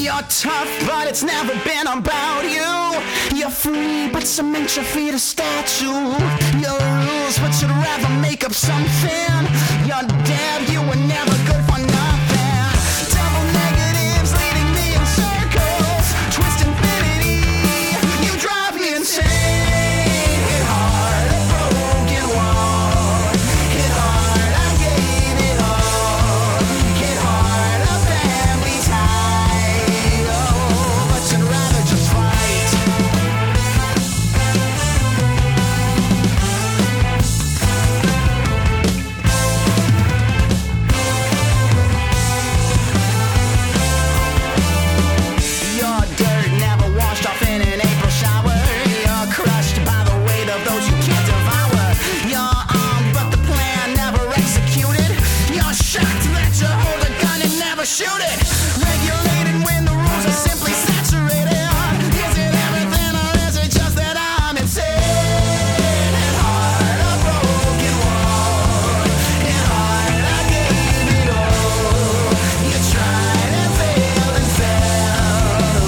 You're tough, but it's never been about you. You're free, but cement your feet a statue. Your rules, but you'd rather make up something. You're dead, you were never good for nothing. Double negatives leading me in circles. Twist infinity, you drive me insane. Hit hard, a broken wall. Hit hard, I gave it all. Hit hard, a family tie. Oh, but you'd rather just fight. Your dirt never washed off in an April shower. You're crushed by the weight of those you can't devour. You're armed, but the plan never executed. You're shocked that you hold a gun and never shoot it. Regulated when the rules are simply saturated. Is it everything or is it just that I'm insane? Hit hard, a broken wall. Hit hard, I gave it all. You tried and failed and fell.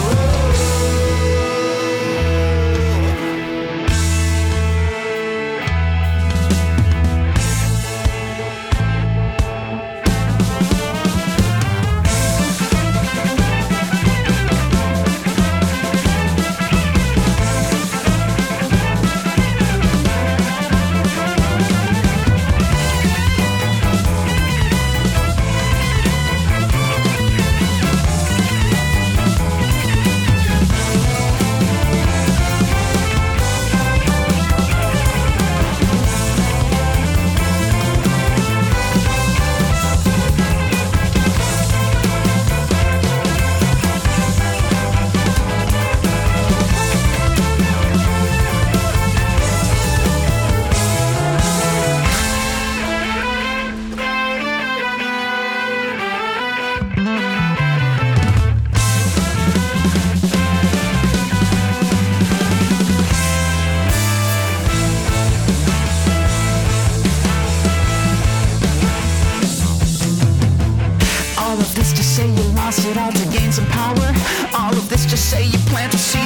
All of this to say you lost it all to gain some power. All of this to say you plan to see